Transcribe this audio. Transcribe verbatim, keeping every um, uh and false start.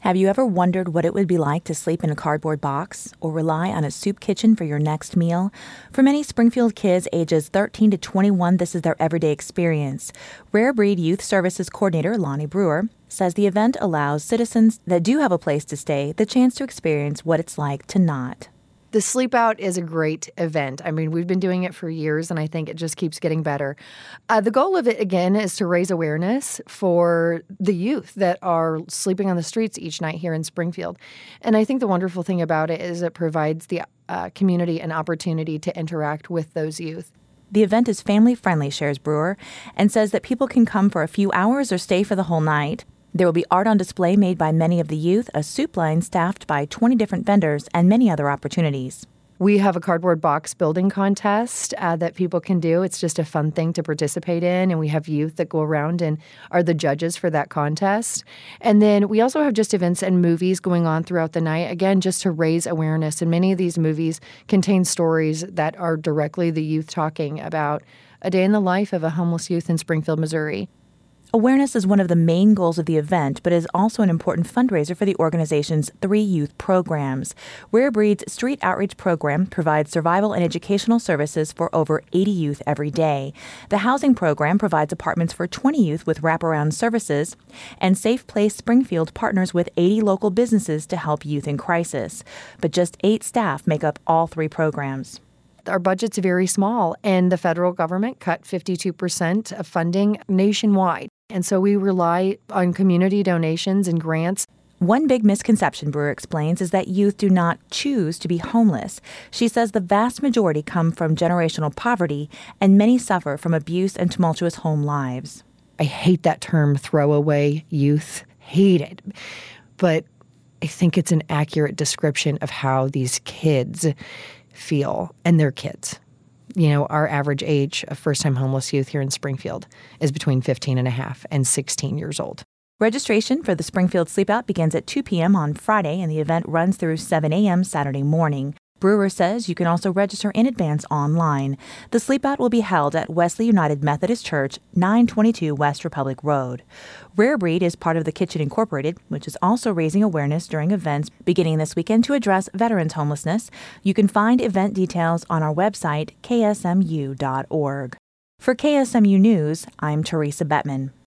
Have you ever wondered what it would be like to sleep in a cardboard box or rely on a soup kitchen for your next meal? For many Springfield kids ages thirteen to twenty-one, this is their everyday experience. Rare Breed Youth Services Coordinator Lonnie Brewer says the event allows citizens that do have a place to stay the chance to experience what it's like to not. The Sleep Out is a great event. I mean, we've been doing it for years, and I think it just keeps getting better. Uh, the goal of it, again, is to raise awareness for the youth that are sleeping on the streets each night here in Springfield. And I think the wonderful thing about it is it provides the uh, community an opportunity to interact with those youth. The event is family-friendly, shares Brewer, and says that people can come for a few hours or stay for the whole night. There will be art on display made by many of the youth, a soup line staffed by twenty different vendors, and many other opportunities. We have a cardboard box building contest uh, that people can do. It's just a fun thing to participate in, and we have youth that go around and are the judges for that contest. And then we also have just events and movies going on throughout the night, again, just to raise awareness. And many of these movies contain stories that are directly the youth talking about a day in the life of a homeless youth in Springfield, Missouri. Awareness is one of the main goals of the event, but is also an important fundraiser for the organization's three youth programs. Rare Breed's Street Outreach Program provides survival and educational services for over eighty youth every day. The housing program provides apartments for twenty youth with wraparound services, and Safe Place Springfield partners with eighty local businesses to help youth in crisis. But just eight staff make up all three programs. Our budget's very small, and the federal government cut fifty-two percent of funding nationwide. And so we rely on community donations and grants. One big misconception, Brewer explains, is that youth do not choose to be homeless. She says the vast majority come from generational poverty, and many suffer from abuse and tumultuous home lives. I hate that term, throwaway youth. Hate it. But I think it's an accurate description of how these kids feel, and they're kids. You know, our average age of first-time homeless youth here in Springfield is between fifteen and a half and sixteen years old. Registration for the Springfield Sleep Out begins at two p.m. on Friday, and the event runs through seven a.m. Saturday morning. Brewer says you can also register in advance online. The Sleep Out will be held at Wesley United Methodist Church, nine twenty-two West Republic Road. Rare Breed is part of the Kitchen Incorporated, which is also raising awareness during events beginning this weekend to address veterans' homelessness. You can find event details on our website, k s m u dot org. For K S M U News, I'm Teresa Bettman.